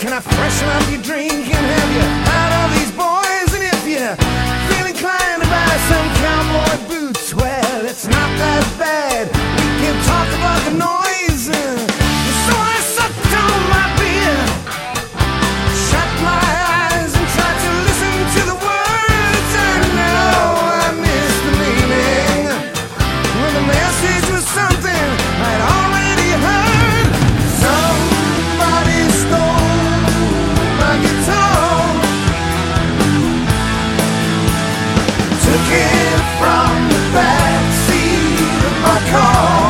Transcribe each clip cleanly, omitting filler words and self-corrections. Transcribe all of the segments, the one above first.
Can I freshen up your drink and have you out of these boys? And if you feel inclined to buy some cowboy boots, well, it's not that bad. We can talk about the noise. So I sucked on my beer, shut my eyes and tried to listen to the words. I know I missed the meaning when the message was something I'd already heard. Somebody stole my guitar, took it from the back seat of my car.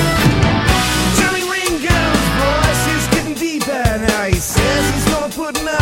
Johnny Ringo's voice is getting deeper now. He says he's gonna put another